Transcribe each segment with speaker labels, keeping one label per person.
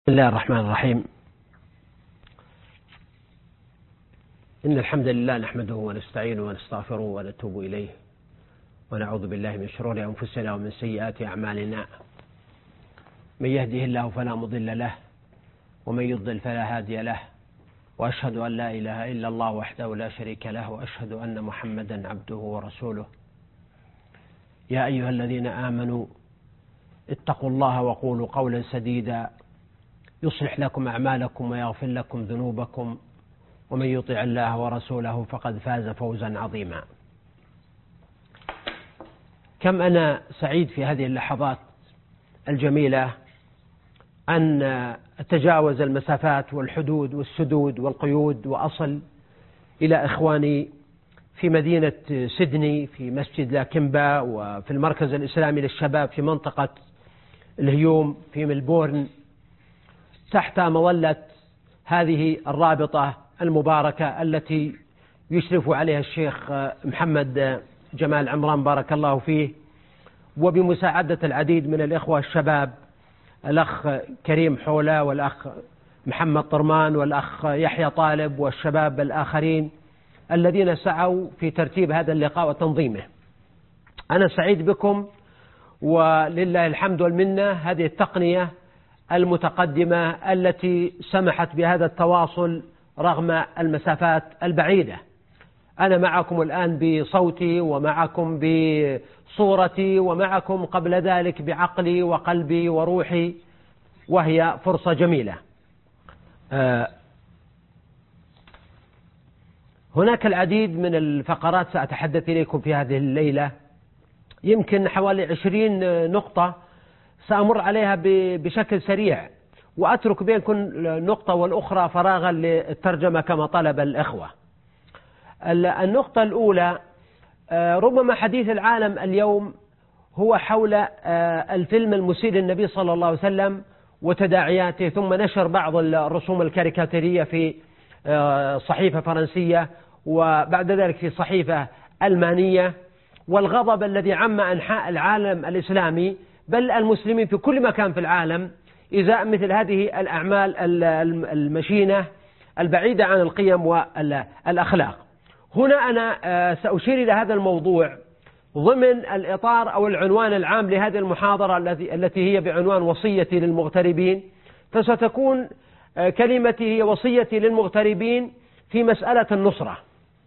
Speaker 1: بسم الله الرحمن الرحيم. إن الحمد لله نحمده ونستعينه ونستغفره ونتوب إليه ونعوذ بالله من شرور أنفسنا ومن سيئات أعمالنا. من يهده الله فلا مضل له ومن يضلل فلا هادي له، وأشهد أن لا إله إلا الله وحده لا شريك له، وأشهد أن محمدا عبده ورسوله. يا أيها الذين آمنوا اتقوا الله وقولوا قولا سديدا يصلح لكم أعمالكم ويغفر لكم ذنوبكم، ومن يطع الله ورسوله فقد فاز فوزا عظيما. كم أنا سعيد في هذه اللحظات الجميلة أن أتجاوز المسافات والحدود والسدود والقيود وأصل إلى إخواني في مدينة سيدني في مسجد لاكمبا، وفي المركز الإسلامي للشباب في منطقة الهيوم في ملبورن، تحت مظلة هذه الرابطة المباركة التي يشرف عليها الشيخ محمد جمال عمران بارك الله فيه، وبمساعدة العديد من الإخوة الشباب، الأخ كريم حولة والأخ محمد طرمان والأخ يحيى طالب والشباب الآخرين الذين سعوا في ترتيب هذا اللقاء وتنظيمه. أنا سعيد بكم، ولله الحمد والمنة. هذه التقنية المتقدمة التي سمحت بهذا التواصل رغم المسافات البعيدة. أنا معكم الآن بصوتي ومعكم بصورتي ومعكم قبل ذلك بعقلي وقلبي وروحي، وهي فرصة جميلة. هناك العديد من الفقرات سأتحدث إليكم في هذه الليلة، يمكن حوالي 20 نقطة سأمر عليها بشكل سريع، وأترك بين كل نقطة والأخرى فراغا للترجمة كما طلب الإخوة. النقطة الأولى، ربما حديث العالم اليوم هو حول الفيلم المسيء للنبي صلى الله عليه وسلم وتداعياته، ثم نشر بعض الرسوم الكاريكاتيرية في صحيفة فرنسية وبعد ذلك في صحيفة ألمانية، والغضب الذي عم أنحاء العالم الإسلامي بل المسلمين في كل مكان في العالم إزاء مثل هذه الأعمال المشينة البعيدة عن القيم والأخلاق. هنا أنا سأشير إلى هذا الموضوع ضمن الإطار أو العنوان العام لهذه المحاضرة التي هي بعنوان وصيتي للمغتربين، فستكون كلمتي هي وصيتي للمغتربين في مسألة النصرة.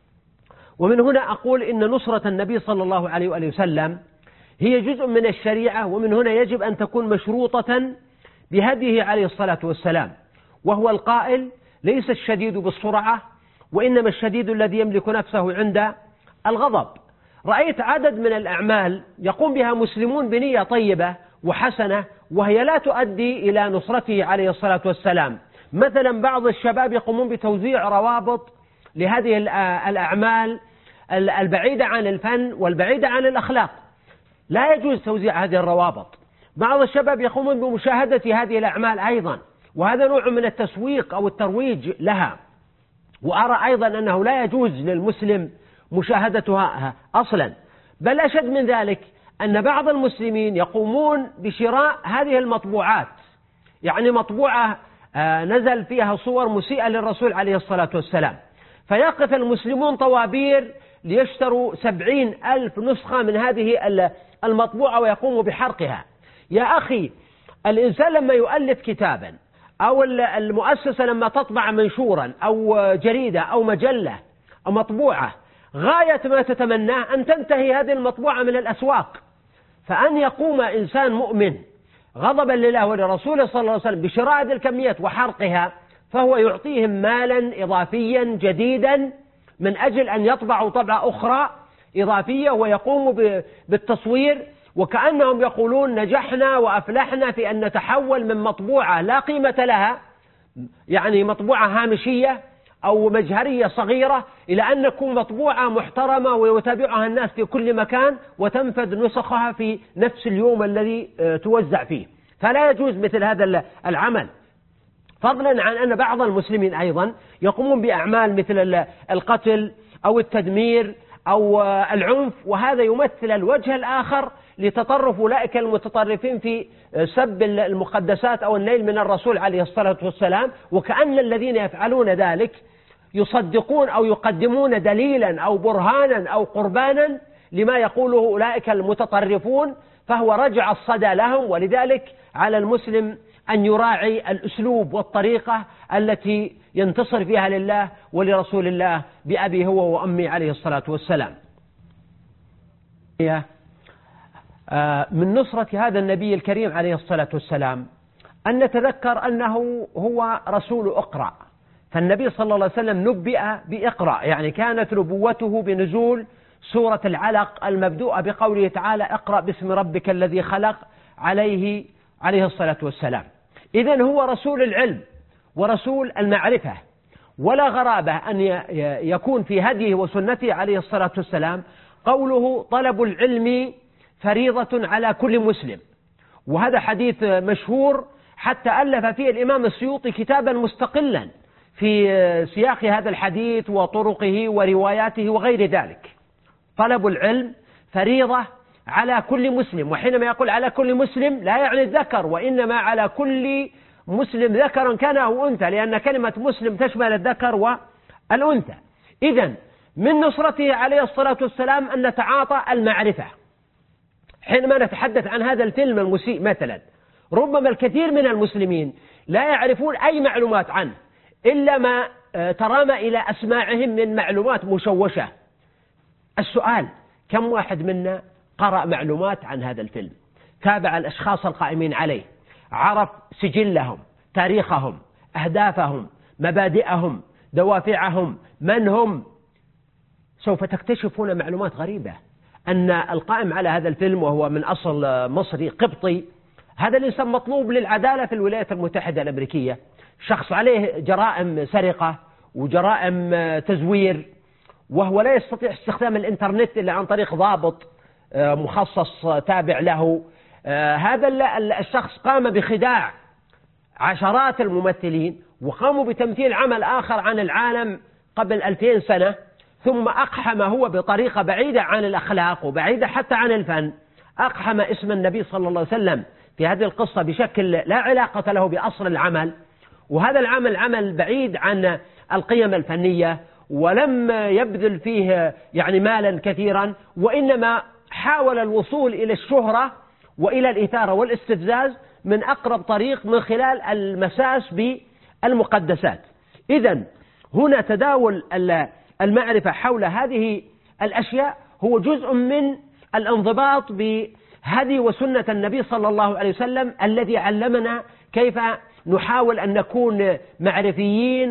Speaker 1: ومن هنا أقول إن نصرة النبي صلى الله عليه وآله وسلم هي جزء من الشريعة، ومن هنا يجب أن تكون مشروطة بهديه عليه الصلاة والسلام، وهو القائل: ليس الشديد بالسرعة وإنما الشديد الذي يملك نفسه عند الغضب. رأيت عدد من الأعمال يقوم بها مسلمون بنية طيبة وحسنة، وهي لا تؤدي إلى نصرته عليه الصلاة والسلام. مثلا بعض الشباب يقومون بتوزيع روابط لهذه الأعمال البعيدة عن الفن والبعيدة عن الأخلاق، لا يجوز توزيع هذه الروابط. بعض الشباب يقومون بمشاهدة هذه الأعمال أيضا، وهذا نوع من التسويق أو الترويج لها. وأرى أيضا أنه لا يجوز للمسلم مشاهدتها أصلا. بل أشد من ذلك أن بعض المسلمين يقومون بشراء هذه المطبوعات، يعني مطبوعة نزل فيها صور مسيئة للرسول عليه الصلاة والسلام، فيقف المسلمون طوابير ليشتروا 70,000 نسخة من هذه المطبوعة ويقوموا بحرقها. يا أخي، الإنسان لما يؤلف كتابا أو المؤسسة لما تطبع منشورا أو جريدة أو مجلة أو مطبوعة، غاية ما تتمناه أن تنتهي هذه المطبوعة من الأسواق. فأن يقوم إنسان مؤمن غضبا لله ولرسوله صلى الله عليه وسلم بشراء هذه الكميات وحرقها، فهو يعطيهم مالا إضافيا جديدا من أجل أن يطبعوا طبعة أخرى إضافية ويقوموا بالتصوير، وكأنهم يقولون نجحنا وأفلحنا في أن نتحول من مطبوعة لا قيمة لها، يعني مطبوعة هامشية أو مجهرية صغيرة، إلى أن نكون مطبوعة محترمة ويتابعها الناس في كل مكان وتنفذ نسخها في نفس اليوم الذي توزع فيه. فلا يجوز مثل هذا العمل، فضلا عن أن بعض المسلمين أيضا يقومون بأعمال مثل القتل أو التدمير أو العنف، وهذا يمثل الوجه الآخر لتطرف أولئك المتطرفين في سب المقدسات أو النيل من الرسول عليه الصلاة والسلام، وكأن الذين يفعلون ذلك يصدقون أو يقدمون دليلا أو برهانا أو قربانا لما يقوله أولئك المتطرفون، فهو رجع الصدى لهم. ولذلك على المسلم أن يراعي الأسلوب والطريقة التي ينتصر فيها لله ولرسول الله بأبي هو وأمي عليه الصلاة والسلام. من نصرة هذا النبي الكريم عليه الصلاة والسلام أن نتذكر أنه هو رسول اقرأ، فالنبي صلى الله عليه وسلم نبئ بإقرأ، يعني كانت نبوته بنزول سورة العلق المبدوءة بقوله تعالى اقرأ باسم ربك الذي خلق عليه الصلاة والسلام. إذن هو رسول العلم ورسول المعرفة، ولا غرابة أن يكون في هديه وسنته عليه الصلاة والسلام قوله طلب العلم فريضة على كل مسلم، وهذا حديث مشهور حتى ألف فيه الإمام السيوطي كتابا مستقلا في سياق هذا الحديث وطرقه ورواياته وغير ذلك. طلب العلم فريضة على كل مسلم، وحينما يقول على كل مسلم لا يعني الذكر، وإنما على كل مسلم ذكرا كان أو أنثى، لأن كلمة مسلم تشمل الذكر والأنثى. إذن من نصرته عليه الصلاة والسلام أن نتعاطى المعرفة. حينما نتحدث عن هذا الفيلم المسيء مثلا، ربما الكثير من المسلمين لا يعرفون أي معلومات عنه إلا ما ترام إلى أسماعهم من معلومات مشوشة. السؤال: كم واحد منا قرأ معلومات عن هذا الفيلم، تابع الأشخاص القائمين عليه، عرف سجلهم، تاريخهم، أهدافهم، مبادئهم، دوافعهم، من هم؟ سوف تكتشفون معلومات غريبة، أن القائم على هذا الفيلم وهو من أصل مصري قبطي، هذا الإنسان مطلوب للعدالة في الولايات المتحدة الأمريكية، شخص عليه جرائم سرقة وجرائم تزوير، وهو لا يستطيع استخدام الإنترنت إلا عن طريق ضابط مخصص تابع له. هذا الشخص قام بخداع عشرات الممثلين، وقاموا بتمثيل عمل آخر عن العالم قبل 2000 سنة، ثم أقحم هو بطريقة بعيدة عن الأخلاق وبعيدة حتى عن الفن، أقحم اسم النبي صلى الله عليه وسلم في هذه القصة بشكل لا علاقة له بأصل العمل، وهذا العمل عمل بعيد عن القيم الفنية، ولم يبذل فيه يعني مالا كثيرا، وإنما حاول الوصول إلى الشهرة وإلى الإثارة والاستفزاز من أقرب طريق من خلال المساس بالمقدسات. إذن هنا تداول المعرفة حول هذه الأشياء هو جزء من الانضباط بهدي وسنة النبي صلى الله عليه وسلم الذي علمنا كيف نحاول أن نكون معرفيين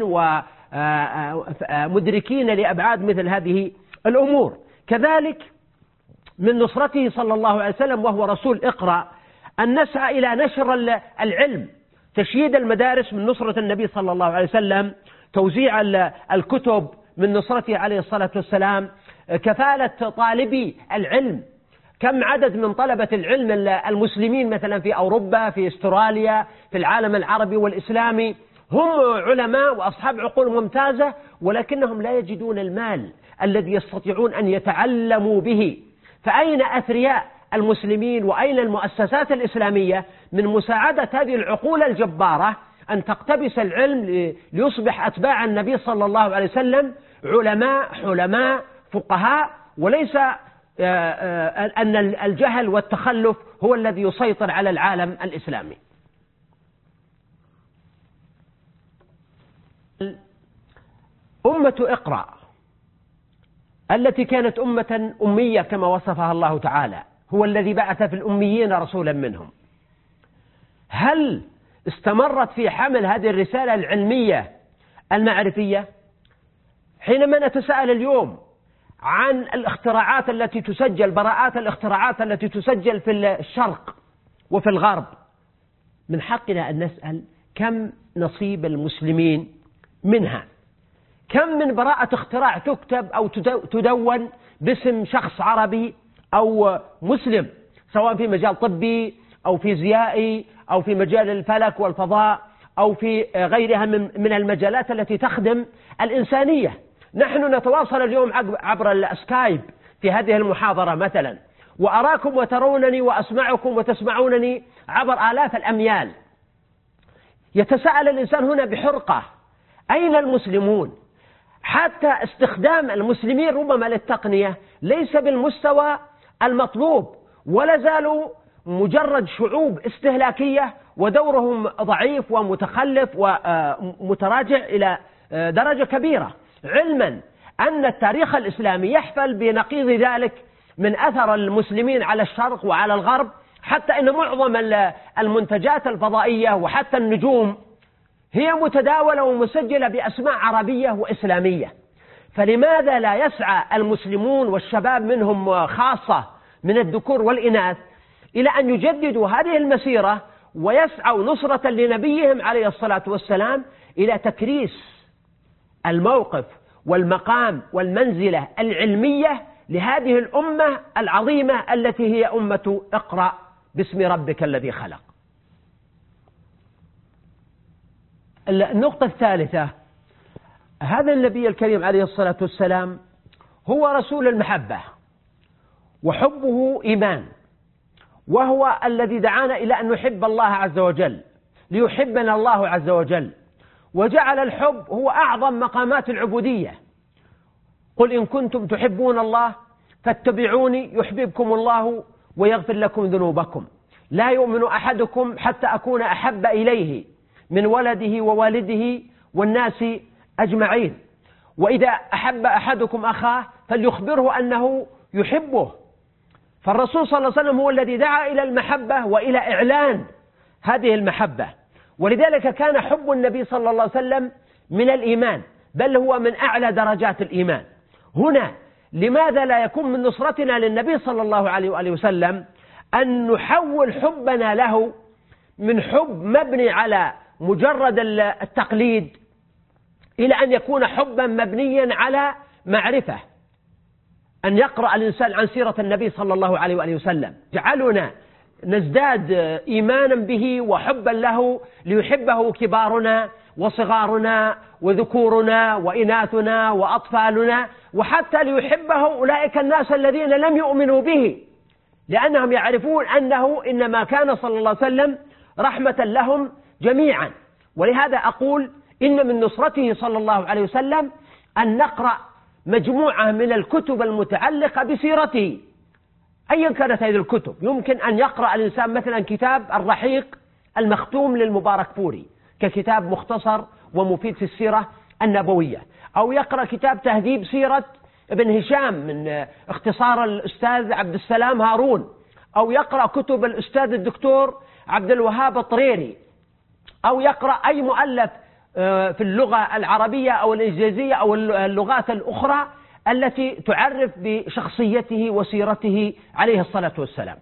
Speaker 1: ومدركين لأبعاد مثل هذه الأمور. كذلك من نصرته صلى الله عليه وسلم وهو رسول اقرأ أن نسعى إلى نشر العلم، تشييد المدارس من نصرة النبي صلى الله عليه وسلم، توزيع الكتب من نصرته عليه الصلاة والسلام، كفالة طالبي العلم. كم عدد من طلبة العلم المسلمين مثلا في أوروبا، في استراليا، في العالم العربي والإسلامي، هم علماء وأصحاب عقول ممتازة، ولكنهم لا يجدون المال الذي يستطيعون أن يتعلموا به. فأين أثرياء المسلمين وأين المؤسسات الإسلامية من مساعدة هذه العقول الجبارة أن تقتبس العلم ليصبح أتباع النبي صلى الله عليه وسلم علماء حلماء فقهاء، وليس أن الجهل والتخلف هو الذي يسيطر على العالم الإسلامي. أمة اقرأ التي كانت أمة أمية كما وصفها الله تعالى، هو الذي بعث في الأميين رسولا منهم، هل استمرت في حمل هذه الرسالة العلمية المعرفية؟ حينما نتساءل اليوم عن الاختراعات التي تسجل، براءات الاختراعات التي تسجل في الشرق وفي الغرب، من حقنا أن نسأل كم نصيب المسلمين منها؟ كم من براءة اختراع تكتب أو تدون باسم شخص عربي أو مسلم، سواء في مجال طبي أو فيزيائي أو في مجال الفلك والفضاء أو في غيرها من المجالات التي تخدم الإنسانية. نحن نتواصل اليوم عبر السكايب في هذه المحاضرة مثلا، وأراكم وترونني وأسمعكم وتسمعونني عبر آلاف الأميال. يتساءل الإنسان هنا بحرقة: أين المسلمون؟ حتى استخدام المسلمين ربما للتقنية ليس بالمستوى المطلوب، ولا زالوا مجرد شعوب استهلاكية، ودورهم ضعيف ومتخلف ومتراجع إلى درجة كبيرة، علما أن التاريخ الإسلامي يحفل بنقيض ذلك من أثر المسلمين على الشرق وعلى الغرب، حتى أن معظم المنتجات الفضائية وحتى النجوم هي متداولة ومسجلة بأسماء عربية وإسلامية. فلماذا لا يسعى المسلمون والشباب منهم خاصة من الذكور والإناث إلى أن يجددوا هذه المسيرة ويسعوا نصرة لنبيهم عليه الصلاة والسلام إلى تكريس الموقف والمقام والمنزلة العلمية لهذه الأمة العظيمة التي هي أمة اقرأ باسم ربك الذي خلق. النقطة الثالثة: هذا النبي الكريم عليه الصلاة والسلام هو رسول المحبة، وحبه إيمان، وهو الذي دعانا إلى أن نحب الله عز وجل ليحبنا الله عز وجل، وجعل الحب هو أعظم مقامات العبودية. قل إن كنتم تحبون الله فاتبعوني يحببكم الله ويغفر لكم ذنوبكم، لا يؤمن أحدكم حتى أكون أحب إليه من ولده ووالده والناس أجمعين، وإذا أحب أحدكم أخاه فليخبره أنه يحبه. فالرسول صلى الله عليه وسلم هو الذي دعا إلى المحبة وإلى إعلان هذه المحبة، ولذلك كان حب النبي صلى الله عليه وسلم من الإيمان، بل هو من أعلى درجات الإيمان. هنا لماذا لا يكون من نصرتنا للنبي صلى الله عليه وآله وسلم أن نحول حبنا له من حب مبني على مجرد التقليد إلى أن يكون حبا مبنيا على معرفة، أن يقرأ الإنسان عن سيرة النبي صلى الله عليه وآله وسلم جعلنا نزداد إيمانا به وحبا له ليحبه كبارنا وصغارنا وذكورنا وإناثنا وأطفالنا، وحتى ليحبه أولئك الناس الذين لم يؤمنوا به، لأنهم يعرفون أنه إنما كان صلى الله عليه وسلم رحمة لهم جميعا. ولهذا أقول إن من نصرته صلى الله عليه وسلم أن نقرأ مجموعة من الكتب المتعلقة بسيرته أيا كانت هذه الكتب. يمكن أن يقرأ الإنسان مثلا كتاب الرحيق المختوم للمباركفوري ككتاب مختصر ومفيد في السيرة النبوية، أو يقرأ كتاب تهذيب سيرة ابن هشام من اختصار الأستاذ عبد السلام هارون، أو يقرأ كتب الأستاذ الدكتور عبد الوهاب الطريري، أو يقرأ أي مؤلف في اللغة العربية أو الإنجليزية أو اللغات الأخرى التي تعرف بشخصيته وسيرته عليه الصلاة والسلام.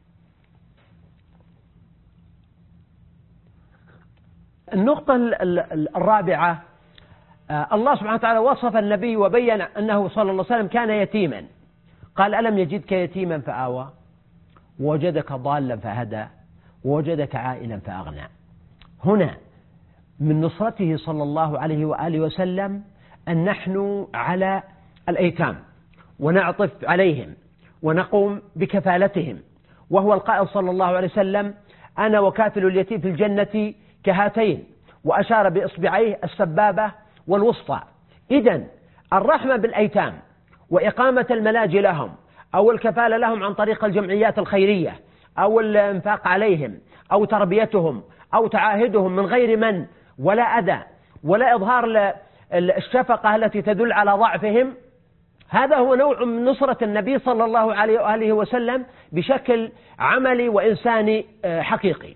Speaker 1: النقطة الرابعة: الله سبحانه وتعالى وصف النبي وبين أنه صلى الله عليه وسلم كان يتيما، قال: ألم يجدك يتيما فآوى ووجدك ضالا فهدى ووجدك عائلا فأغنى. هنا من نصرته صلى الله عليه وآله وسلم أن نحن على الأيتام ونعطف عليهم ونقوم بكفالتهم، وهو القائل صلى الله عليه وسلم: أنا وكافل اليتيم في الجنة كهاتين، وأشار بإصبعيه السبابة والوسطى. إذن الرحمة بالأيتام وإقامة الملاجئ لهم أو الكفالة لهم عن طريق الجمعيات الخيرية أو الإنفاق عليهم أو تربيتهم أو تعاهدهم من غير من ولا أذى ولا إظهار الشفقة التي تدل على ضعفهم، هذا هو نوع من نصرة النبي صلى الله عليه وآله وسلم بشكل عملي وإنساني حقيقي.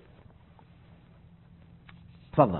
Speaker 1: تفضل.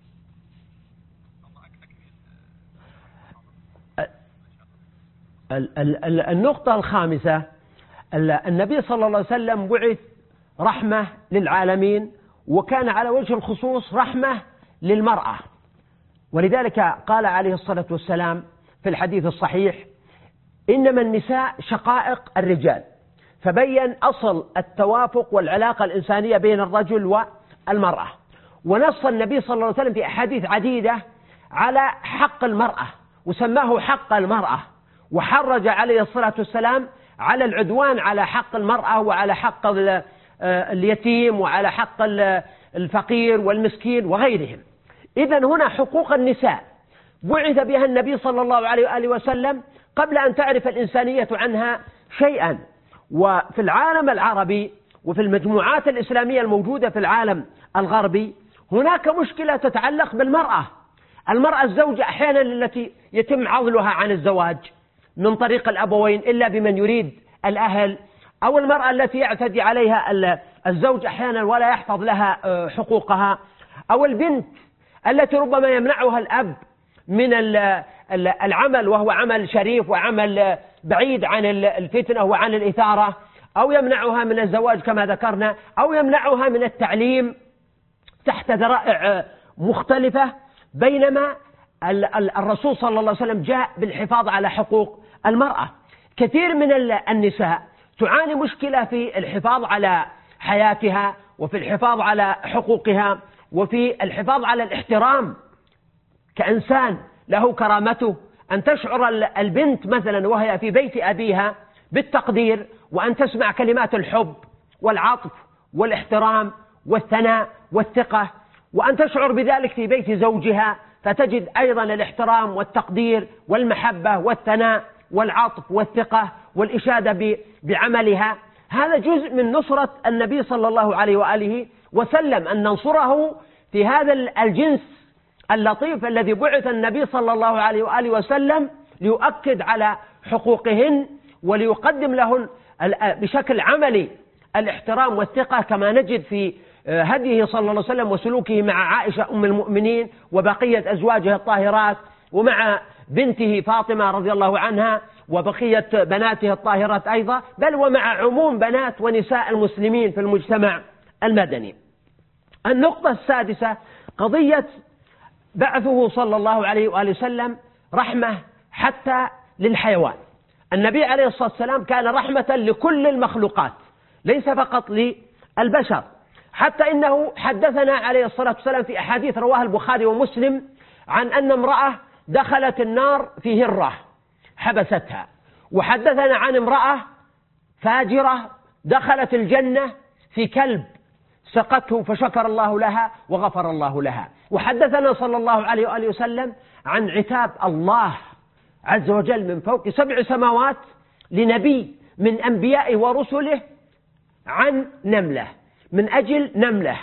Speaker 1: النقطة الخامسة: النبي صلى الله عليه وسلم بعث رحمة للعالمين، وكان على وجه الخصوص رحمة للمرأة، ولذلك قال عليه الصلاة والسلام في الحديث الصحيح: إنما النساء شقائق الرجال، فبين أصل التوافق والعلاقة الإنسانية بين الرجل والمرأة. ونص النبي صلى الله عليه وسلم في أحاديث عديدة على حق المرأة وسماه حق المرأة، وحرج عليه الصلاة والسلام على العدوان على حق المرأة وعلى حق اليتيم وعلى حق الفقير والمسكين وغيرهم. إذن هنا حقوق النساء بعث بها النبي صلى الله عليه وآله وسلم قبل أن تعرف الإنسانية عنها شيئا. وفي العالم العربي وفي المجموعات الإسلامية الموجودة في العالم الغربي هناك مشكلة تتعلق بالمرأة. المرأة الزوجة أحيانا التي يتم عضلها عن الزواج من طريق الأبوين إلا بمن يريد الأهل، أو المرأة التي يعتدي عليها الزوج أحيانا ولا يحفظ لها حقوقها، أو البنت التي ربما يمنعها الأب من العمل وهو عمل شريف وعمل بعيد عن الفتنة وعن الإثارة، أو يمنعها من الزواج كما ذكرنا، أو يمنعها من التعليم تحت ذرائع مختلفة. بينما الرسول صلى الله عليه وسلم جاء بالحفاظ على حقوق المرأة. كثير من النساء تعاني مشكلة في الحفاظ على حياتها وفي الحفاظ على حقوقها وفي الحفاظ على الاحترام كإنسان له كرامته، أن تشعر البنت مثلا وهي في بيت أبيها بالتقدير، وأن تسمع كلمات الحب والعطف والاحترام والثناء والثقة، وأن تشعر بذلك في بيت زوجها فتجد أيضا الاحترام والتقدير والمحبة والثناء والعطف والثقة والإشادة بعملها. هذا جزء من نصرة النبي صلى الله عليه وآله وسلم، أن ننصره في هذا الجنس اللطيف الذي بعث النبي صلى الله عليه وآله وسلم ليؤكد على حقوقهن وليقدم لهن بشكل عملي الاحترام والثقة، كما نجد في هديه صلى الله عليه وسلم وسلوكه مع عائشة أم المؤمنين وبقية أزواجه الطاهرات، ومع بنته فاطمة رضي الله عنها وبقية بناته الطاهرات أيضا، بل ومع عموم بنات ونساء المسلمين في المجتمع المدني. النقطة السادسة قضية بعثه صلى الله عليه وآله وسلم رحمة حتى للحيوان. النبي عليه الصلاة والسلام كان رحمة لكل المخلوقات ليس فقط للبشر، حتى إنه حدثنا عليه الصلاة والسلام في أحاديث رواها البخاري ومسلم عن أن امرأة دخلت النار في هرة حبستها، وحدثنا عن امرأة فاجرة دخلت الجنة في كلب سقته فشكر الله لها وغفر الله لها، وحدثنا صلى الله عليه وآله وسلم عن عتاب الله عز وجل من فوق 7 سماوات لنبي من أنبيائه ورسله عن نملة، من أجل نملة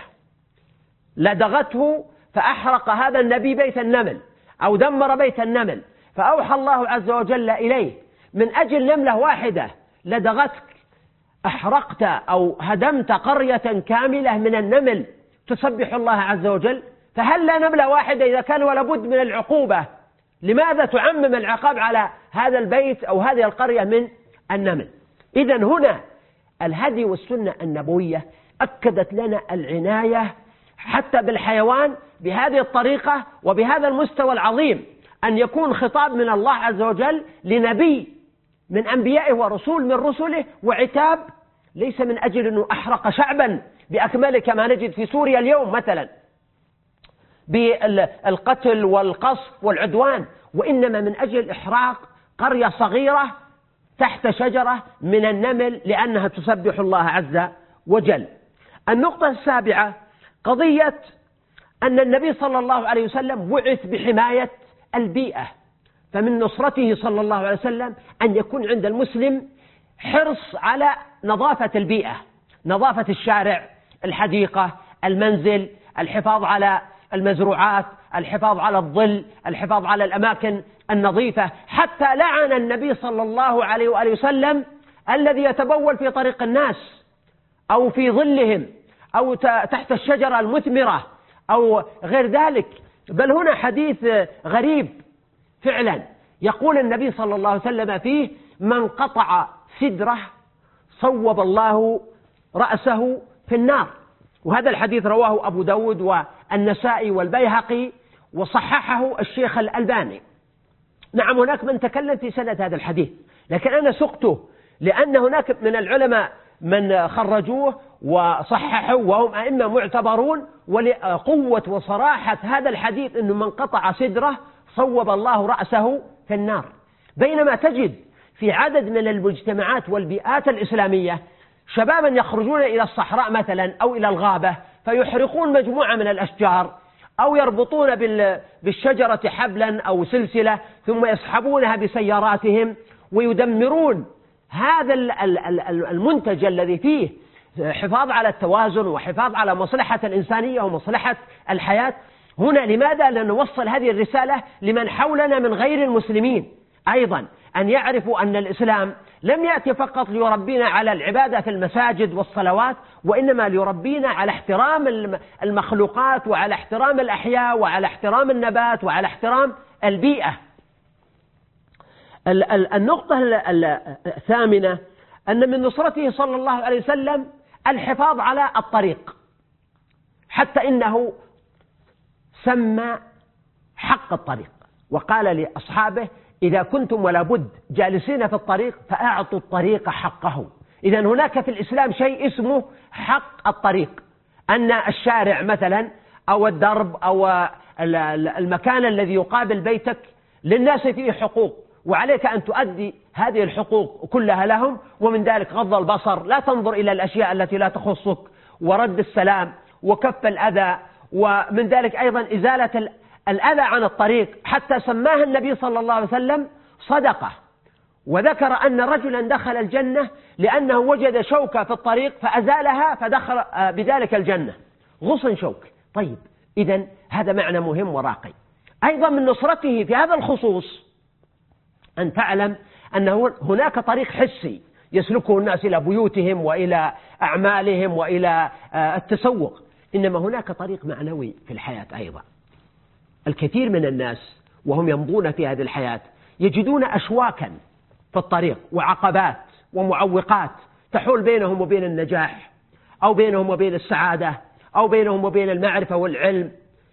Speaker 1: لدغته فأحرق هذا النبي بيت النمل أو دمر بيت النمل، فأوحى الله عز وجل إليه من أجل نملة واحدة لدغتك أحرقت أو هدمت قرية كاملة من النمل تسبح الله عز وجل، فهل لا نملة واحدة إذا كان ولا بد من العقوبة؟ لماذا تعمم العقاب على هذا البيت أو هذه القرية من النمل؟ إذن هنا الهدي والسنة النبوية أكدت لنا العناية حتى بالحيوان بهذه الطريقة وبهذا المستوى العظيم، أن يكون خطاب من الله عز وجل لنبي من أنبيائه ورسول من رسله، وعتاب ليس من أجل أنه أحرق شعبا بأكمله كما نجد في سوريا اليوم مثلا بالقتل والقصف والعدوان، وإنما من أجل إحراق قرية صغيرة تحت شجرة من النمل لأنها تسبح الله عز وجل. النقطة السابعة قضية أن النبي صلى الله عليه وسلم بعث بحماية البيئة، فمن نصرته صلى الله عليه وسلم أن يكون عند المسلم حرص على نظافة البيئة، نظافة الشارع، الحديقة، المنزل، الحفاظ على المزروعات، الحفاظ على الظل، الحفاظ على الأماكن النظيفة. حتى لعن النبي صلى الله عليه وآله وسلم الذي يتبول في طريق الناس أو في ظلهم أو تحت الشجرة المثمرة أو غير ذلك. بل هنا حديث غريب فعلا يقول النبي صلى الله عليه وسلم فيه: من قطع سدره صوب الله رأسه في النار. وهذا الحديث رواه أبو داود والنسائي والبيهقي وصححه الشيخ الألباني. نعم هناك من تكلم في سند هذا الحديث، لكن أنا سقته لأن هناك من العلماء من خرجوه وصححوا وهم أئمة معتبرون، ولقوة وصراحة هذا الحديث أنه من قطع سدره صوب الله رأسه في النار. بينما تجد في عدد من المجتمعات والبيئات الإسلامية شبابا يخرجون إلى الصحراء مثلا أو إلى الغابة فيحرقون مجموعة من الأشجار أو يربطون بالشجرة حبلا أو سلسلة ثم يسحبونها بسياراتهم ويدمرون هذا المنتج الذي فيه حفاظ على التوازن وحفاظ على مصلحة الإنسانية ومصلحة الحياة. هنا لماذا لا نوصل هذه الرسالة لمن حولنا من غير المسلمين أيضا أن يعرفوا أن الإسلام لم يأتي فقط ليربينا على العبادة في المساجد والصلوات، وإنما ليربينا على احترام المخلوقات وعلى احترام الأحياء وعلى احترام النبات وعلى احترام البيئة. النقطة الثامنة أن من نصرته صلى الله عليه وسلم الحفاظ على الطريق، حتى إنه سمى حق الطريق وقال لأصحابه إذا كنتم ولا بد جالسين في الطريق فأعطوا الطريق حقه. إذن هناك في الإسلام شيء اسمه حق الطريق، أن الشارع مثلا أو الدرب أو المكان الذي يقابل بيتك للناس فيه حقوق، وعليك أن تؤدي هذه الحقوق كلها لهم، ومن ذلك غض البصر، لا تنظر إلى الأشياء التي لا تخصك، ورد السلام وكف الأذى، ومن ذلك أيضا إزالة الأذى عن الطريق، حتى سماها النبي صلى الله عليه وسلم صدقة، وذكر أن رجلا دخل الجنة لأنه وجد شوكة في الطريق فأزالها فدخل بذلك الجنة، غصن شوك. طيب إذن هذا معنى مهم وراقي. أيضا من نصرته في هذا الخصوص أن تعلم أن هناك طريق حسي يسلكه الناس إلى بيوتهم وإلى أعمالهم وإلى التسوق، إنما هناك طريق معنوي في الحياة أيضا. الكثير من الناس وهم يمضون في هذه الحياة يجدون أشواكا في الطريق وعقبات ومعوقات تحول بينهم وبين النجاح أو بينهم وبين السعادة أو بينهم وبين المعرفة والعلم.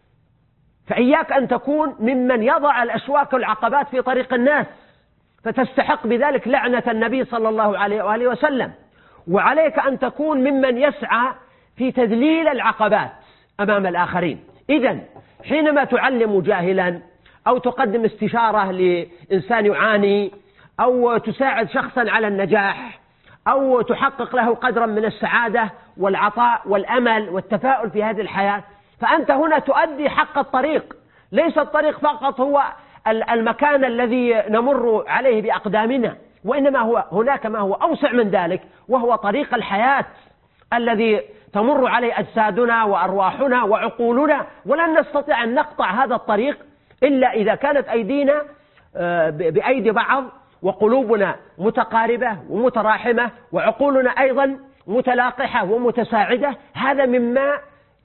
Speaker 1: فإياك أن تكون ممن يضع الأشواك والعقبات في طريق الناس، فتستحق بذلك لعنة النبي صلى الله عليه وآله وسلم. وعليك أن تكون ممن يسعى في تذليل العقبات أمام الآخرين. إذن حينما تعلم جاهلا أو تقدم استشارة لإنسان يعاني أو تساعد شخصا على النجاح أو تحقق له قدرا من السعادة والعطاء والأمل والتفاؤل في هذه الحياة، فأنت هنا تؤدي حق الطريق. ليس الطريق فقط هو المكان الذي نمر عليه بأقدامنا، وإنما هناك ما هو أوسع من ذلك، وهو طريق الحياة الذي تمر عليه أجسادنا وأرواحنا وعقولنا، ولن نستطيع أن نقطع هذا الطريق إلا إذا كانت أيدينا بأيدي بعض وقلوبنا متقاربة ومتراحمة وعقولنا أيضا متلاقحة ومتساعدة. هذا مما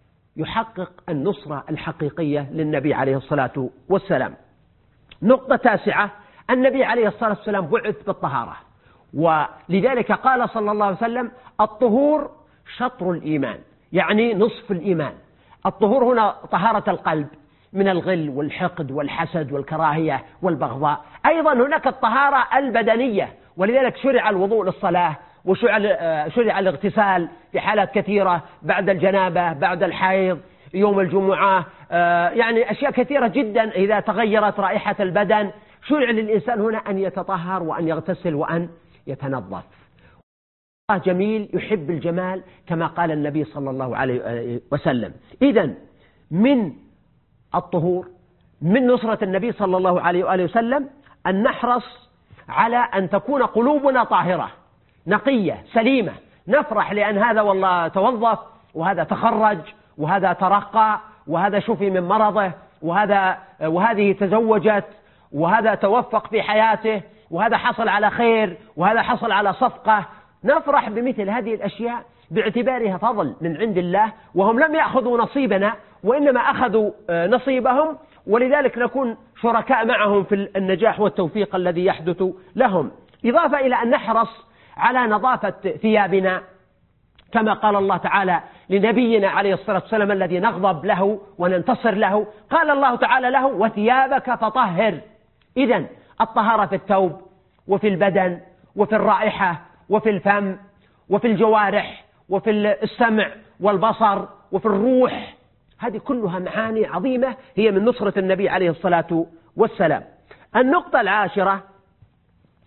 Speaker 1: يحقق النصرة الحقيقية للنبي عليه الصلاة والسلام. نقطة تاسعة، النبي عليه الصلاة والسلام بعث بالطهارة، ولذلك قال صلى الله عليه وسلم الطهور شطر الإيمان، يعني نصف الإيمان. الطهور هنا طهارة القلب من الغل والحقد والحسد والكراهية والبغضاء. أيضا هناك الطهارة البدنية، ولذلك شرع الوضوء للصلاة وشرع الاغتسال في حالات كثيرة، بعد الجنابة، بعد الحيض، يوم الجمعة، يعني أشياء كثيرة جدا إذا تغيرت رائحة البدن شرع للإنسان هنا أن يتطهر وأن يغتسل وأن يتنظف. الله جميل يحب الجمال كما قال النبي صلى الله عليه وسلم. إذن من الطهور من نصرة النبي صلى الله عليه وآله وسلم أن نحرص على أن تكون قلوبنا طاهرة نقية سليمة، نفرح لأن هذا والله توظف وهذا تخرج وهذا ترقى وهذا شفي من مرضه وهذه تزوجت وهذا توفق في حياته وهذا حصل على خير وهذا حصل على صفقة. نفرح بمثل هذه الأشياء باعتبارها فضل من عند الله، وهم لم يأخذوا نصيبنا وإنما أخذوا نصيبهم، ولذلك نكون شركاء معهم في النجاح والتوفيق الذي يحدث لهم. إضافة إلى أن نحرص على نظافة ثيابنا كما قال الله تعالى لنبينا عليه الصلاة والسلام الذي نغضب له وننتصر له، قال الله تعالى له وثيابك فطهر. إذن الطهارة في الثوب وفي البدن وفي الرائحة وفي الفم وفي الجوارح وفي السمع والبصر وفي الروح، هذه كلها معاني عظيمة هي من نصرة النبي عليه الصلاة والسلام. النقطة العاشرة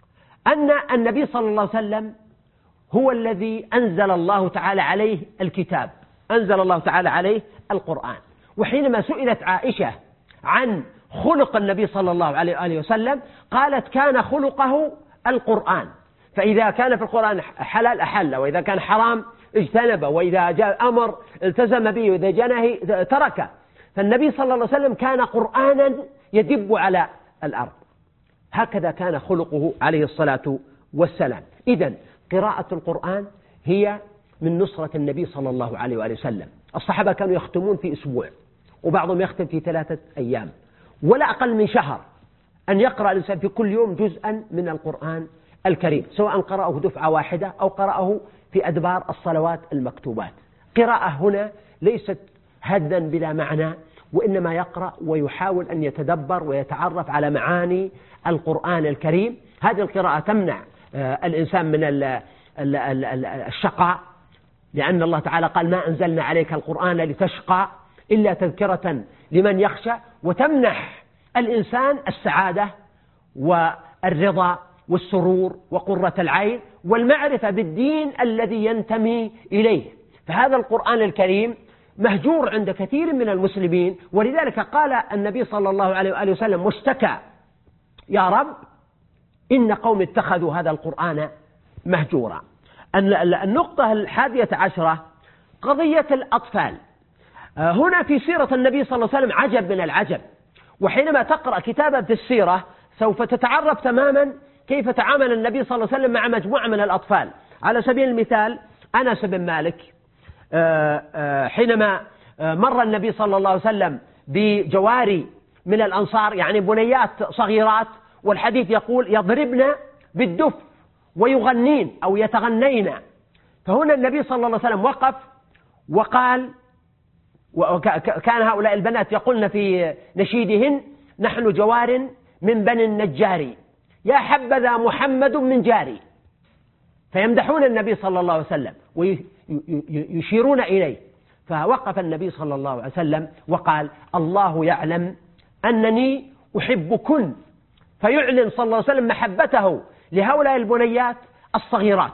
Speaker 1: أن النبي صلى الله عليه وسلم هو الذي أنزل الله تعالى عليه الكتاب، أنزل الله تعالى عليه القرآن. وحينما سئلت عائشة عن خلق النبي صلى الله عليه وآله وسلم قالت كان خلقه القرآن، فإذا كان في القرآن حلال أحل، وإذا كان حرام اجتنبه، وإذا جاء أمر التزم به، وإذا جاء نهي تركه. فالنبي صلى الله عليه وسلم كان قرآنا يدب على الأرض، هكذا كان خلقه عليه الصلاة والسلام. إذن قراءة القرآن هي من نصرة النبي صلى الله عليه وآله وسلم. الصحابة كانوا يختمون في أسبوع، وبعضهم يختم في 3 أيام، ولا أقل من شهر أن يقرأ الإنسان في كل يوم جزءا من القرآن الكريم، سواء قرأه دفعة واحدة أو قرأه في أدبار الصلوات المكتوبات. قراءة هنا ليست هدا بلا معنى، وإنما يقرأ ويحاول أن يتدبر ويتعرف على معاني القرآن الكريم. هذه القراءة تمنع الإنسان من الشقاء، لأن الله تعالى قال ما أنزلنا عليك القرآن لتشقى إلا تذكرة لمن يخشى، وتمنح الإنسان السعادة والرضا والسرور وقرة العين والمعرفة بالدين الذي ينتمي إليه. فهذا القرآن الكريم مهجور عند كثير من المسلمين، ولذلك قال النبي صلى الله عليه وآله وسلم مشتكى: يا رب إن قوم اتخذوا هذا القرآن مهجورا. النقطة 11 قضية الأطفال. هنا في سيرة النبي صلى الله عليه وسلم عجب من العجب، وحينما تقرأ كتابا في السيرة سوف تتعرف تماما كيف تعامل النبي صلى الله عليه وسلم مع مجموعة من الأطفال. على سبيل المثال أنس بن مالك حينما مر النبي صلى الله عليه وسلم بجواري من الأنصار، يعني بنيات صغيرات، والحديث يقول يضربن بالدف ويغنين أو يتغنين. فهنا النبي صلى الله عليه وسلم وقف وقال، وكان هؤلاء البنات يقولن في نشيدهن: نحن جوار من بني النجار، يا حبذا محمد من جاري. فيمدحون النبي صلى الله عليه وسلم ويشيرون إليه. فوقف النبي صلى الله عليه وسلم وقال: الله يعلم أنني أحبكن. فيعلن صلى الله عليه وسلم محبته لهؤلاء البنيات الصغيرات.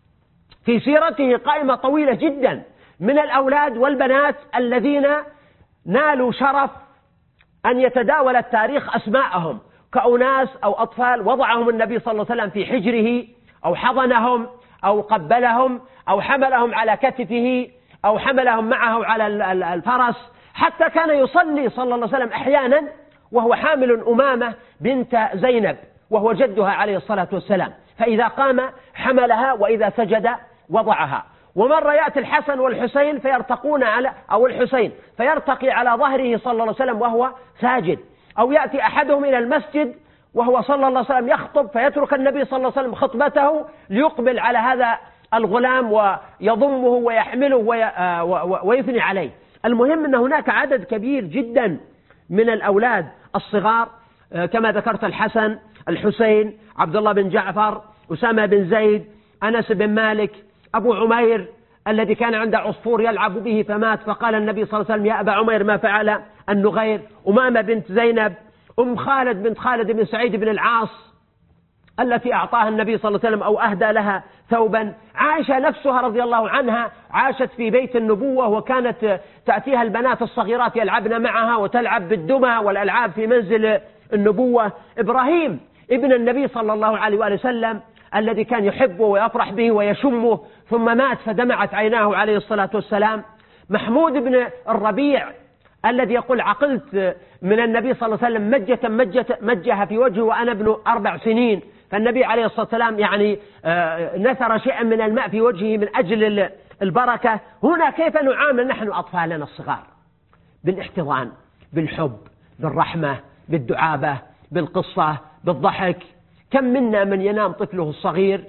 Speaker 1: في سيرته قائمة طويلة جدا من الأولاد والبنات الذين نالوا شرف أن يتداول التاريخ أسماءهم كأناس أو أطفال وضعهم النبي صلى الله عليه وسلم في حجره، أو حضنهم، أو قبلهم، أو حملهم على كتفه، أو حملهم معه على الفرس، حتى كان يصلي صلى الله عليه وسلم أحيانا وهو حامل أمامة بنت زينب وهو جدها عليه الصلاة والسلام، فإذا قام حملها وإذا سجد وضعها. ومرة يأتي الحسن والحسين فيرتقون على، أو الحسين فيرتقي على ظهره صلى الله عليه وسلم وهو ساجد، أو يأتي أحدهم إلى المسجد وهو صلى الله عليه وسلم يخطب فيترك النبي صلى الله عليه وسلم خطبته ليقبل على هذا الغلام ويضمه ويحمله ويثني عليه. المهم أن هناك عدد كبير جدا من الأولاد الصغار، كما ذكرت: الحسن، الحسين، عبد الله بن جعفر، أسامة بن زيد، أنس بن مالك، أبو عمير الذي كان عنده عصفور يلعب به فمات، فقال النبي صلى الله عليه وسلم: يا أبا عمير ما فعل النغير. أمامة بنت زينب، أم خالد بنت خالد بن سعيد بن العاص التي أعطاها النبي صلى الله عليه وسلم أو أهدى لها ثوبا. عائشة نفسها رضي الله عنها عاشت في بيت النبوة، وكانت تأتيها البنات الصغيرات يلعبن معها وتلعب بالدمى والألعاب في منزل النبوة. إبراهيم ابن النبي صلى الله عليه وآله وسلم الذي كان يحبه ويفرح به ويشمه، ثم مات فدمعت عيناه عليه الصلاة والسلام. محمود بن الربيع الذي يقول: عقلت من النبي صلى الله عليه وسلم مجها في وجهه وأنا ابن 4 سنين، فالنبي عليه الصلاة والسلام يعني نثر شيئا من الماء في وجهه من أجل البركة. هنا كيف نعامل نحن أطفالنا الصغار؟ بالاحتضان، بالحب، بالرحمة، بالدعابة، بالقصة، بالضحك. كم منا من ينام طفله الصغير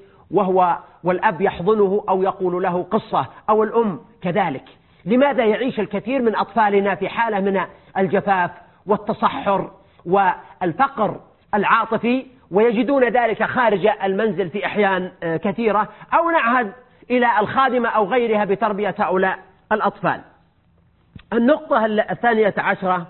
Speaker 1: والأب يحضنه أو يقول له قصة، أو الأم كذلك. لماذا يعيش الكثير من أطفالنا في حالة من الجفاف والتصحر والفقر العاطفي، ويجدون ذلك خارج المنزل في أحيان كثيرة، أو نعهد إلى الخادمة أو غيرها بتربية هؤلاء الأطفال. النقطة 12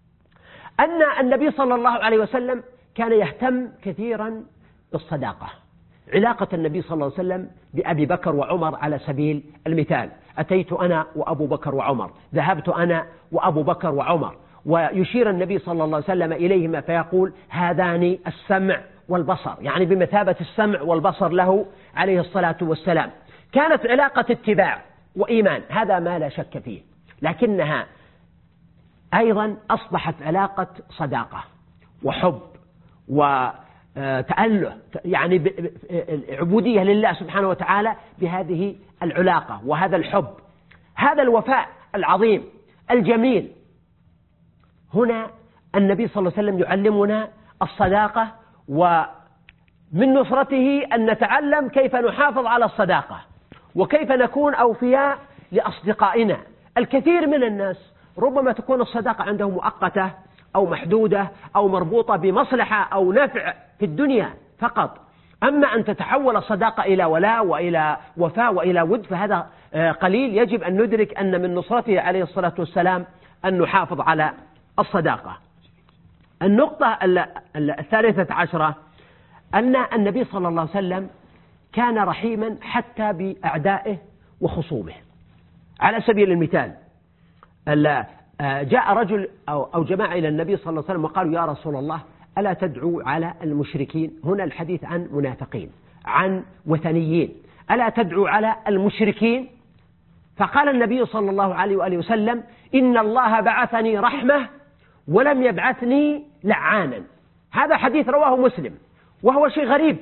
Speaker 1: أن النبي صلى الله عليه وسلم كان يهتم كثيرا بالصداقة. علاقة النبي صلى الله عليه وسلم بأبي بكر وعمر على سبيل المثال: أتيت أنا وأبو بكر وعمر، ذهبت أنا وأبو بكر وعمر. ويشير النبي صلى الله عليه وسلم إليهما فيقول: هذان السمع والبصر، يعني بمثابة السمع والبصر له عليه الصلاة والسلام. كانت علاقة اتباع وإيمان، هذا ما لا شك فيه، لكنها أيضا أصبحت علاقة صداقة وحب وتأله، يعني عبودية لله سبحانه وتعالى بهذه العلاقة وهذا الحب، هذا الوفاء العظيم الجميل. هنا النبي صلى الله عليه وسلم يعلمنا الصداقة، ومن نصرته أن نتعلم كيف نحافظ على الصداقة وكيف نكون أوفياء لأصدقائنا. الكثير من الناس ربما تكون الصداقة عنده مؤقتة أو محدودة أو مربوطة بمصلحة أو نفع في الدنيا فقط، أما أن تتحول الصداقة إلى ولاء وإلى وفاء وإلى ود فهذا قليل. يجب أن ندرك أن من نصرته عليه الصلاة والسلام أن نحافظ على الصداقة. النقطة 13 أن النبي صلى الله عليه وسلم كان رحيما حتى بأعدائه وخصومه. على سبيل المثال: جاء رجل أو جماعة إلى النبي صلى الله عليه وسلم وقالوا: يا رسول الله، ألا تدعو على المشركين؟ هنا الحديث عن منافقين، عن وثنيين، ألا تدعو على المشركين؟ فقال النبي صلى الله عليه وآله وسلم: إن الله بعثني رحمة ولم يبعثني لعانا. هذا حديث رواه مسلم، وهو شيء غريب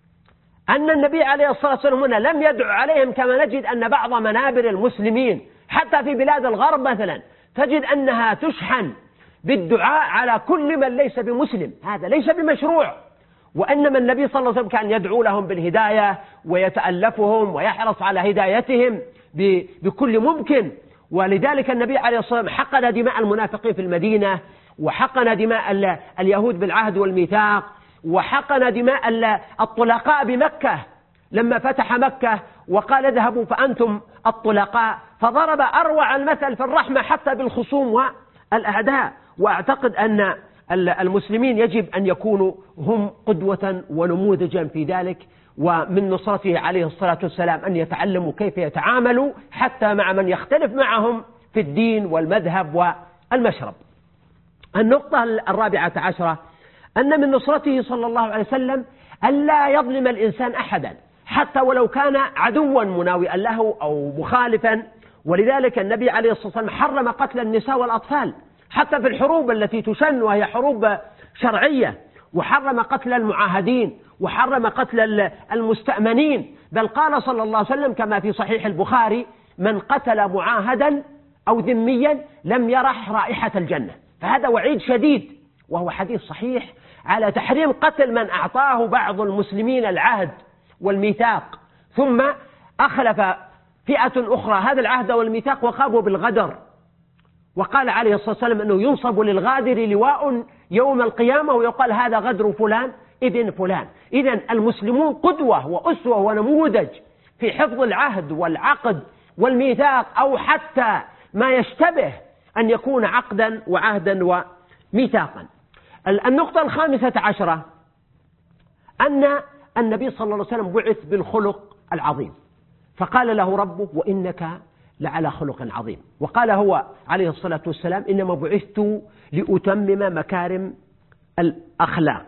Speaker 1: أن النبي عليه الصلاة والسلام هنا لم يدعو عليهم، كما نجد أن بعض منابر المسلمين حتى في بلاد الغرب مثلا تجد أنها تشحن بالدعاء على كل من ليس بمسلم. هذا ليس بمشروع، وإنما النبي صلى الله عليه وسلم كان يدعو لهم بالهداية ويتألفهم ويحرص على هدايتهم بكل ممكن. ولذلك النبي عليه الصلاة والسلام حقن دماء المنافقين في المدينة، وحقن دماء اليهود بالعهد والميثاق، وحقن دماء الطلقاء بمكة لما فتح مكة وقال: اذهبوا فأنتم الطلقاء. فضرب أروع المثل في الرحمة حتى بالخصوم والأعداء. وأعتقد أن المسلمين يجب أن يكونوا هم قدوة ونموذجا في ذلك، ومن نصرته عليه الصلاة والسلام أن يتعلموا كيف يتعاملوا حتى مع من يختلف معهم في الدين والمذهب والمشرب. النقطة 14 أن من نصرته صلى الله عليه وسلم ألا يظلم الإنسان أحدا حتى ولو كان عدوا مناوئا له أو مخالفا. ولذلك النبي عليه الصلاة والسلام حرم قتل النساء والأطفال حتى في الحروب التي تشن وهي حروب شرعية، وحرم قتل المعاهدين، وحرم قتل المستأمنين. بل قال صلى الله عليه وسلم كما في صحيح البخاري: من قتل معاهدا أو ذميا لم يرح رائحة الجنة. فهذا وعيد شديد، وهو حديث صحيح على تحريم قتل من أعطاه بعض المسلمين العهد والميثاق ثم أخلف فئة أخرى هذا العهد والميثاق وقاموا بالغدر. وقال عليه الصلاة والسلام أنه ينصب للغادر لواء يوم القيامة ويقال: هذا غدر فلان ابن فلان. إذن المسلمون قدوة وأسوة ونموذج في حفظ العهد والعقد والميثاق، أو حتى ما يشتبه أن يكون عقدا وعهدا وميثاقا. النقطة 15 أن النبي صلى الله عليه وسلم بعث بالخلق العظيم، فقال له ربه: وإنك لعلى خلق عظيم. وقال هو عليه الصلاة والسلام: إنما بعثت لأتمم مكارم الأخلاق.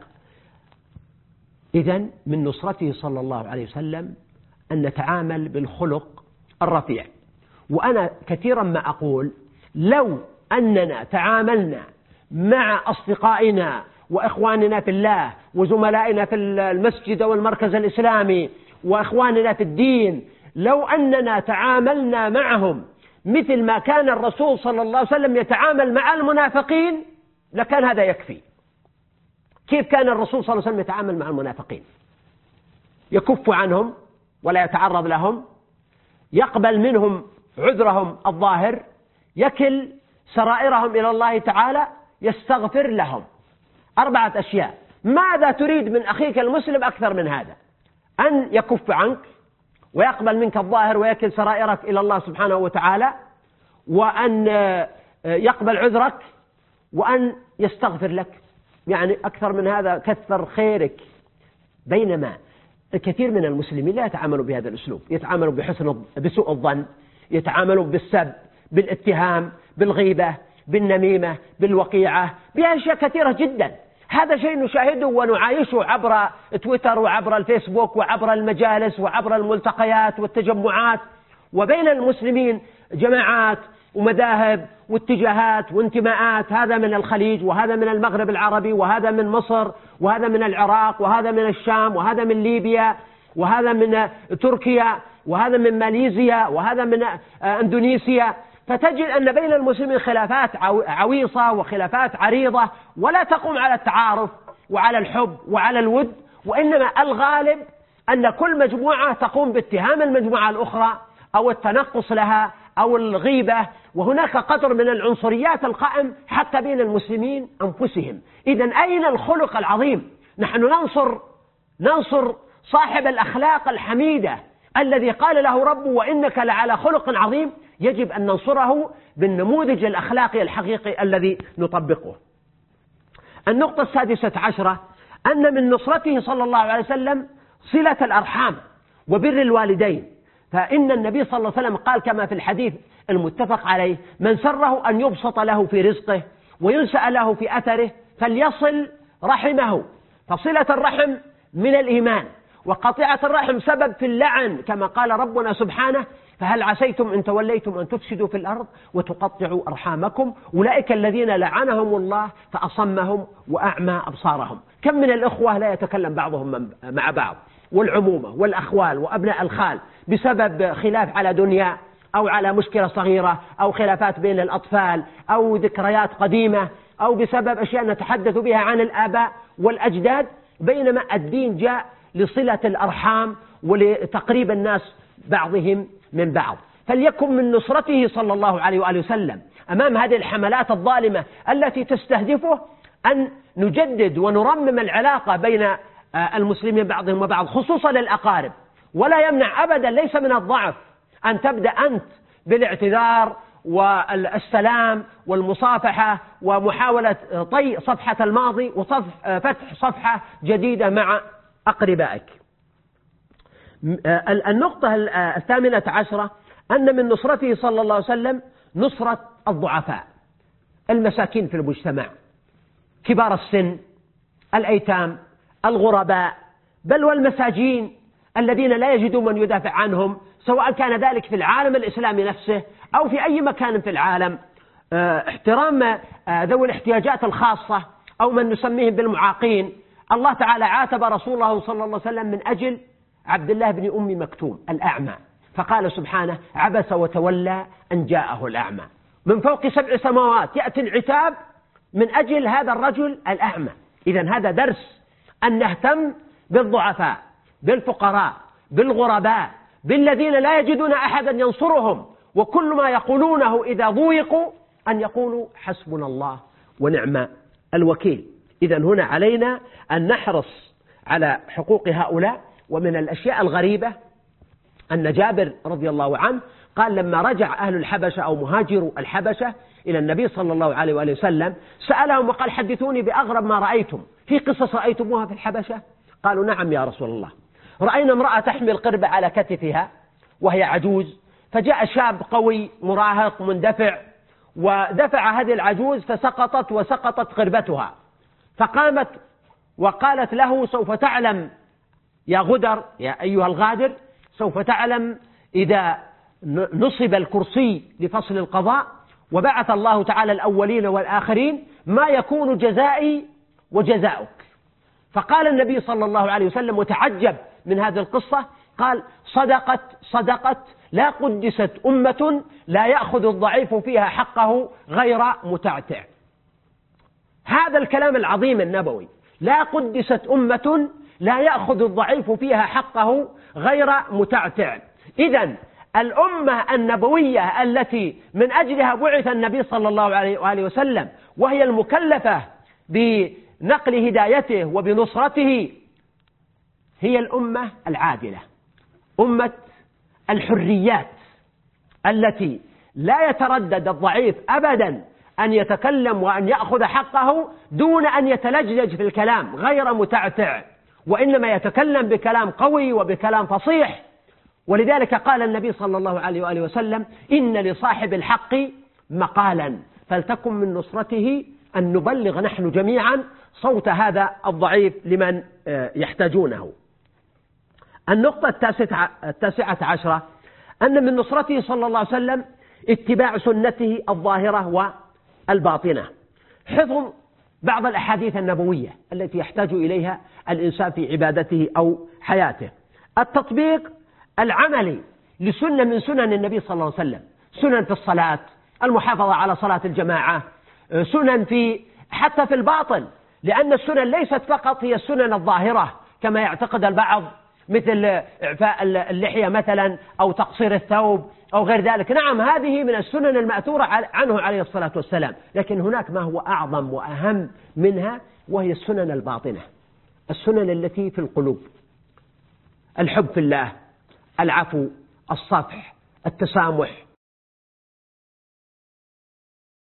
Speaker 1: إذن من نصرته صلى الله عليه وسلم أن نتعامل بالخلق الرفيع. وأنا كثيرا ما أقول: لو أننا تعاملنا مع أصدقائنا وإخواننا في الله وزملائنا في المسجد والمركز الإسلامي وإخواننا في الدين، لو أننا تعاملنا معهم مثل ما كان الرسول صلى الله عليه وسلم يتعامل مع المنافقين لكان هذا يكفي. كيف كان الرسول صلى الله عليه وسلم يتعامل مع المنافقين؟ يكف عنهم ولا يتعرض لهم، يقبل منهم عذرهم الظاهر، يكل سرائرهم إلى الله تعالى، يستغفر لهم. 4 أشياء. ماذا تريد من أخيك المسلم أكثر من هذا؟ أن يكف عنك ويقبل منك الظاهر ويكل سرائرك إلى الله سبحانه وتعالى، وأن يقبل عذرك، وأن يستغفر لك. يعني أكثر من هذا كثر خيرك. بينما الكثير من المسلمين لا يتعاملوا بهذا الأسلوب، يتعاملوا بسوء الظن، يتعاملوا بالسب، بالاتهام، بالغيبة، بالنميمة، بالوقيعة، بأشياء كثيرة جدا. هذا شيء نشاهده ونعايشه عبر تويتر وعبر الفيسبوك وعبر المجالس وعبر الملتقيات والتجمعات. وبين المسلمين جماعات ومذاهب واتجاهات وانتماءات، هذا من الخليج وهذا من المغرب العربي وهذا من مصر وهذا من العراق وهذا من الشام وهذا من ليبيا وهذا من تركيا وهذا من ماليزيا وهذا من اندونيسيا. فتجد أن بين المسلمين خلافات عويصة وخلافات عريضة، ولا تقوم على التعارف وعلى الحب وعلى الود، وإنما الغالب أن كل مجموعة تقوم باتهام المجموعة الأخرى أو التنقص لها أو الغيبة، وهناك قدر من العنصريات القائم حتى بين المسلمين أنفسهم. إذن أين الخلق العظيم؟ نحن ننصر صاحب الأخلاق الحميدة الذي قال له ربه وإنك لعلى خلق عظيم. يجب أن ننصره بالنموذج الأخلاقي الحقيقي الذي نطبقه. النقطة السادسة عشرة أن من نصرته صلى الله عليه وسلم صلة الأرحام وبر الوالدين. فإن النبي صلى الله عليه وسلم قال كما في الحديث المتفق عليه: من سره أن يبسط له في رزقه وينسأ له في أثره فليصل رحمه. فصلة الرحم من الإيمان، وقطيعة الرحم سبب في اللعن كما قال ربنا سبحانه: فهل عسيتم إن توليتم أن تفسدوا في الأرض وتقطعوا أرحامكم أولئك الذين لعنهم الله فأصمهم وأعمى أبصارهم. كم من الإخوة لا يتكلم بعضهم مع بعض، والعمومة والأخوال وأبناء الخال بسبب خلاف على دنيا أو على مشكلة صغيرة أو خلافات بين الأطفال أو ذكريات قديمة أو بسبب أشياء نتحدث بها عن الآباء والأجداد، بينما الدين جاء لصلة الأرحام ولتقريب الناس بعضهم من بعض. فليكن من نصرته صلى الله عليه وآله وسلم أمام هذه الحملات الظالمة التي تستهدفه أن نجدد ونرمم العلاقة بين المسلمين بعضهم وبعض، خصوصا الأقارب. ولا يمنع أبدا، ليس من الضعف أن تبدأ أنت بالاعتذار والسلام والمصافحة ومحاولة طي صفحة الماضي وفتح صفحة جديدة مع أقربائك. النقطة الثامنة عشرة أن من نصرته صلى الله عليه وسلم نصرة الضعفاء، المساكين في المجتمع، كبار السن، الأيتام، الغرباء، بل والمساجين الذين لا يجدون من يدافع عنهم، سواء كان ذلك في العالم الإسلامي نفسه أو في أي مكان في العالم. احترام ذوي الاحتياجات الخاصة أو من نسميهم بالمعاقين. الله تعالى عاتب رسول الله صلى الله عليه وسلم من أجل عبد الله بن أم مكتوم الأعمى، فقال سبحانه: عبس وتولى أن جاءه الأعمى. من فوق 7 سماوات يأتي العتاب من أجل هذا الرجل الأعمى. إذن هذا درس أن نهتم بالضعفاء، بالفقراء، بالغرباء، بالذين لا يجدون أحدا ينصرهم، وكل ما يقولونه إذا ضويقوا أن يقولوا حسبنا الله ونعم الوكيل. إذن هنا علينا أن نحرص على حقوق هؤلاء. ومن الأشياء الغريبة أن جابر رضي الله عنه قال لما رجع أهل الحبشة أو مهاجروا الحبشة إلى النبي صلى الله عليه وآله وسلم سألهم وقال: حدثوني بأغرب ما رأيتم، في قصص رأيتموها في الحبشة؟ قالوا: نعم يا رسول الله، رأينا امرأة تحمل قربة على كتفها وهي عجوز، فجاء شاب قوي مراهق مندفع ودفع هذه العجوز فسقطت وسقطت قربتها، فقامت وقالت له: سوف تعلم يا غدر، يا أيها الغادر، سوف تعلم إذا نصب الكرسي لفصل القضاء وبعث الله تعالى الأولين والآخرين ما يكون جزائي وجزاؤك. فقال النبي صلى الله عليه وسلم وتعجب من هذه القصة، قال: صدقت لا قدست أمة لا يأخذ الضعيف فيها حقه غير متعتع. هذا الكلام العظيم النبوي: لا قدست أمة لا يأخذ الضعيف فيها حقه غير متعتع. إذن الأمة النبوية التي من أجلها بعث النبي صلى الله عليه وآله وسلم وهي المكلفة بنقل هدايته وبنصرته هي الأمة العادلة، أمة الحريات التي لا يتردد الضعيف أبدا أن يتكلم وأن يأخذ حقه دون أن يتلجلج في الكلام، غير متعتع. وإنما يتكلم بكلام قوي وبكلام فصيح. ولذلك قال النبي صلى الله عليه وآله وسلم: إن لصاحب الحق مقالا فلتكن من نصرته أن نبلغ نحن جميعا صوت هذا الضعيف لمن يحتاجونه. النقطة 19 أن من نصرته صلى الله عليه وسلم اتباع سنته الظاهرة والباطنة، حفظ بعض الأحاديث النبوية التي يحتاج إليها الإنسان في عبادته أو حياته، التطبيق العملي لسنة من سنن النبي صلى الله عليه وسلم، سنن في الصلاة، المحافظة على صلاة الجماعة، سنن حتى في الباطن، لأن السنن ليست فقط هي السنن الظاهرة كما يعتقد البعض، مثل إعفاء اللحية مثلا أو تقصير الثوب أو غير ذلك. نعم، هذه من السنن المأثورة عنه عليه الصلاة والسلام، لكن هناك ما هو أعظم وأهم منها، وهي السنن الباطنة، السنن التي في القلوب، الحب في الله، العفو، الصفح، التسامح،